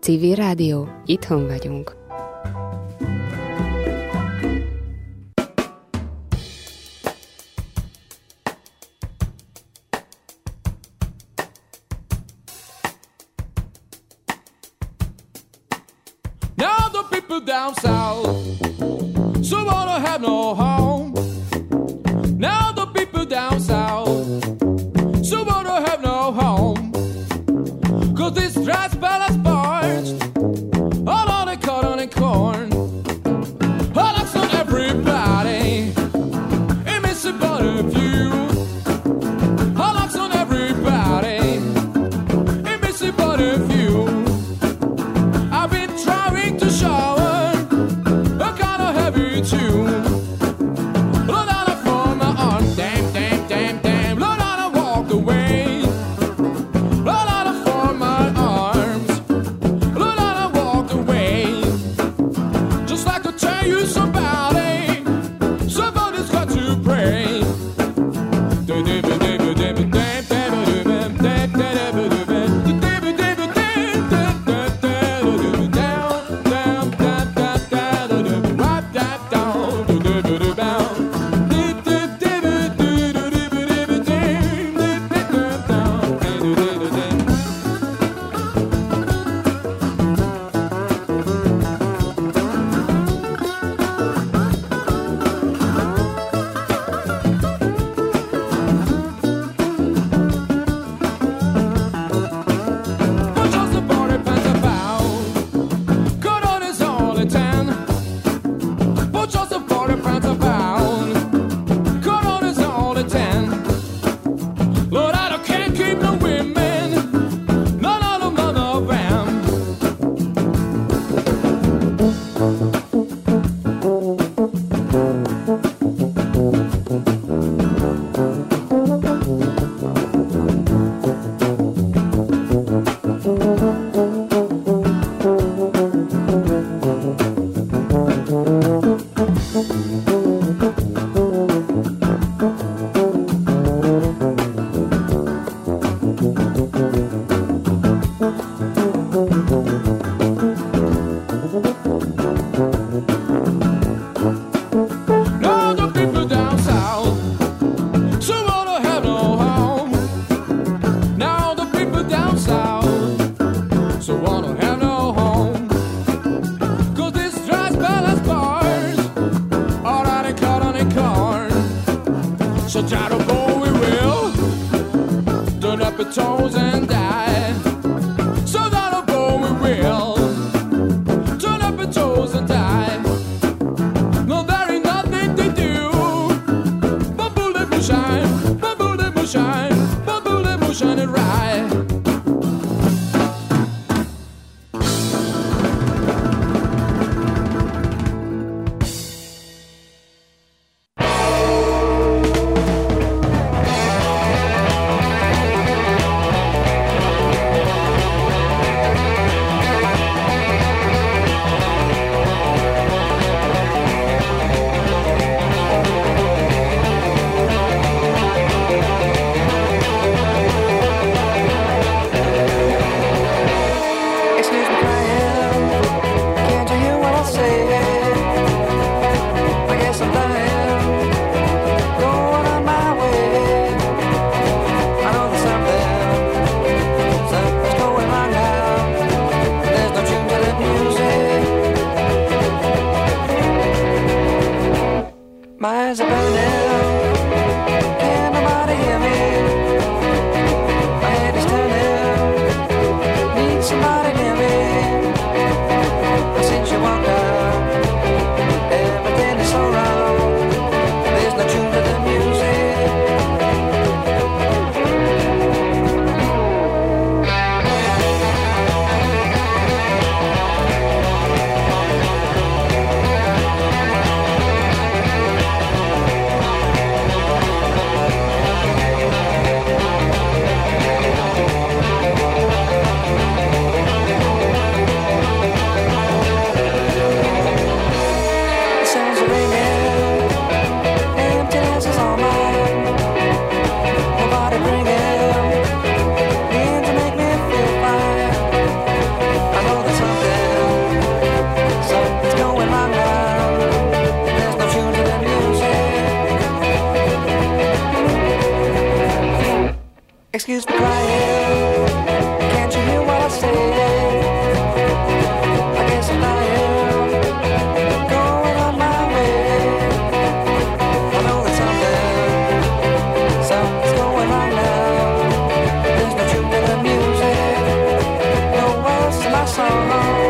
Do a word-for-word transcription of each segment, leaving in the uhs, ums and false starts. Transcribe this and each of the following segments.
Civil Rádió, itthon vagyunk. Now the people down south, so wanna have no home. Now the people down south, so wanna have no home. Cause this dry spell has parched all on the cotton and corn. All looks on everybody, it makes a better view. All looks on everybody, it makes a better view. I've been trying to shower a kind of heavy tune. Blow down for my arm, damn, damn, damn, damn. Blow down and walk away. Blow down for my arms. Blow down and walk away. Just like to tell you somebody, somebody's got to pray. So try to go we will, turn up your toes and die. So that'll go we will, turn up your toes and die. No, there ain't nothing to do, but bullet moonshine, but bullet moonshine, but bullet moonshine and ride. My eyes are burning, can't nobody hear me. My head is turning, need somebody near me. But since you walked out, everything is so wrong. There's no tune to the music. hears me crying. Can't you hear what I say? I guess I'm lying, going on my way. I know that something, something's going on now. There's no truth in the music, no words to my song.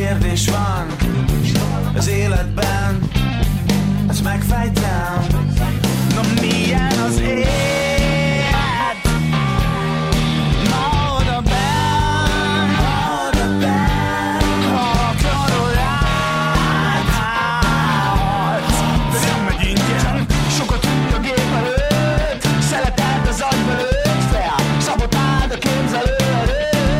kérdés van az életben, ezt megfejtem. Na milyen az élet? Ma oda benn, oda benn, akarod áthatsz, de nem megy ingyen. Sokat ült a gép előtt, szeletelt az agy belőtt fel, szabotáld a képzelő előtt.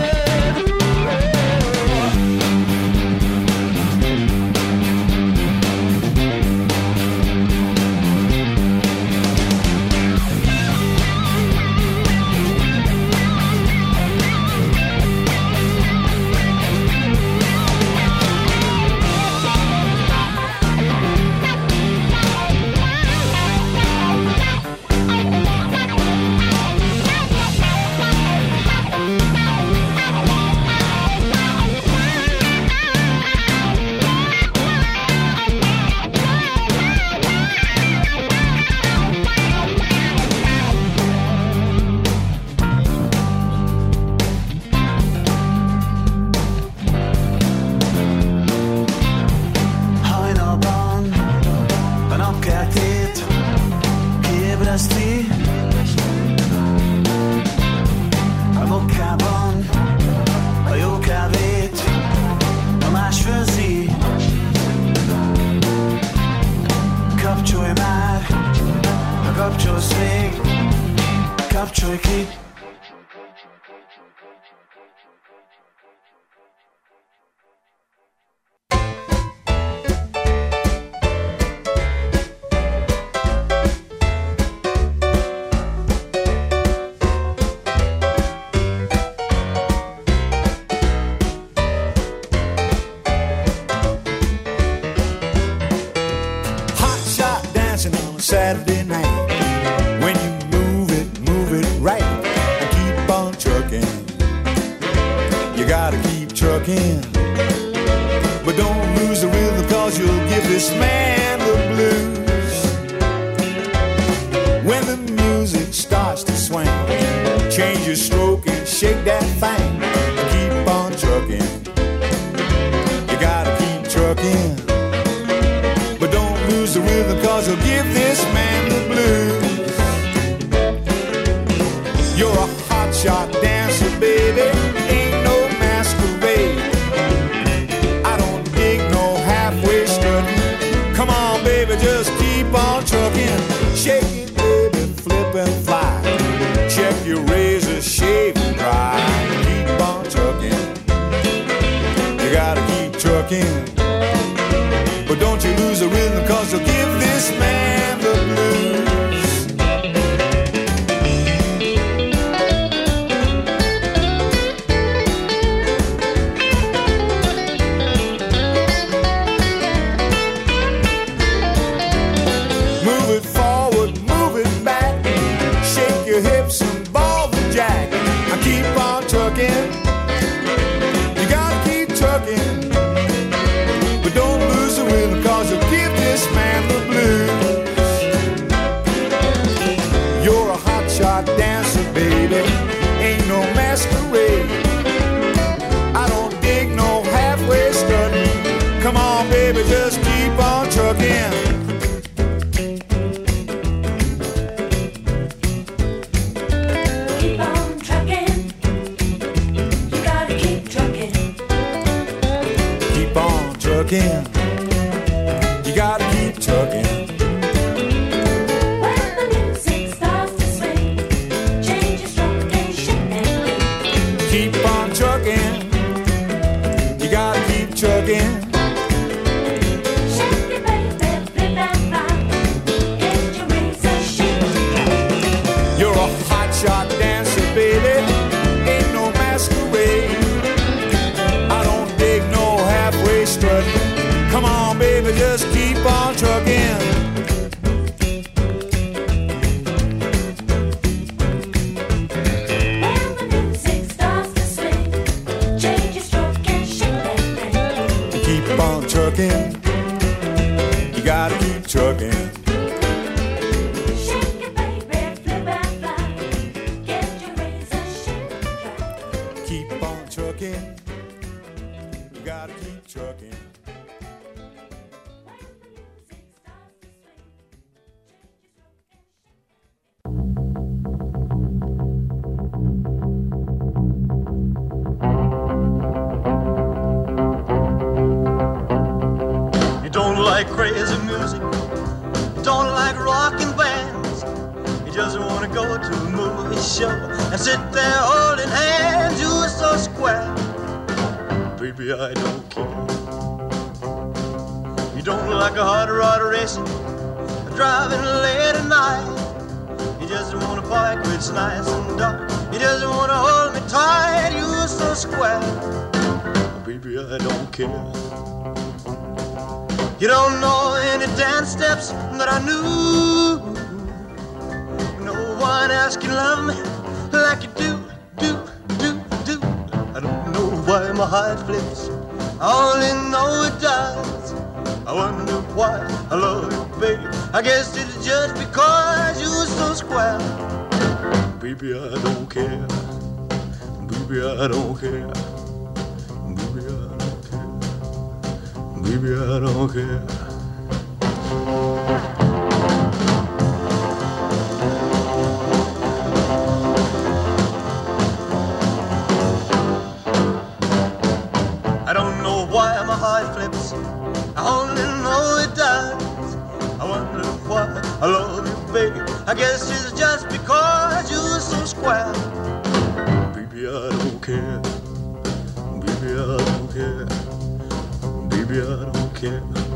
Saturday night, when you move it, move it right, and keep on trucking. You gotta keep trucking, but don't lose the rhythm, cause you'll give this man the blues. When the music starts to swing, change your stroke and shake that thing, and keep on trucking. You gotta keep trucking, but don't lose the rhythm, cause you'll give this man the blues. You're a hotshot dancer, baby, ain't no masquerade. I don't dig no halfway strutting. Come on, baby, just keep on trucking. Shake it, baby, flip and fly. Check your razor, shave and dry. Keep on trucking. You gotta keep trucking, but don't you lose the rhythm, cause you'll give this man the blues. Move it forward, move it back. Shake your hips and ball the jack. Now keep on trucking. You gotta keep trucking, but don't lose the rhythm, cause you'll give this man the blues. You're a hotshot dancer, baby, ain't no masquerade. I don't dig no halfway strutting. Come on, baby, just keep on trucking. Keep on trucking. You gotta keep trucking. Keep on trucking. You gotta keep trucking. When the music starts to swing, change your stroke and shake that thing. Keep on trucking. You gotta keep trucking. Shake it, baby, flip and fly. Get your razor, shake it. You're a hotshot dancer, baby, ain't no masquerade. I don't dig no halfway strutting. Come on, baby, just keep on trucking. When the music starts to swing, change your stroke and shake that thing. Keep gotta keep trucking. You don't like crazy music, don't like rockin' bands. You just wanna go to a movie show and sit there holding hands. You're so square, baby, I don't care. You don't like a hot rod racing, driving late at night. You just wanna park where it's nice and dark. You just wanna hold me tight. You're so square, baby, I don't care. You don't know any dance steps that I knew. No one else can love me like you do, do, do, do. I don't know why my heart flips, I only know it does. I wonder why I love you, baby. I guess it's just because you're so square. Baby, I don't care. Baby, I don't care. Baby, I don't care. Baby, I don't care. I don't know why my heart flips, I only know it does. I wonder why I love you, baby. I guess it's just because you're so square. Baby, I don't care. Baby, I don't care. Baby, I don't care.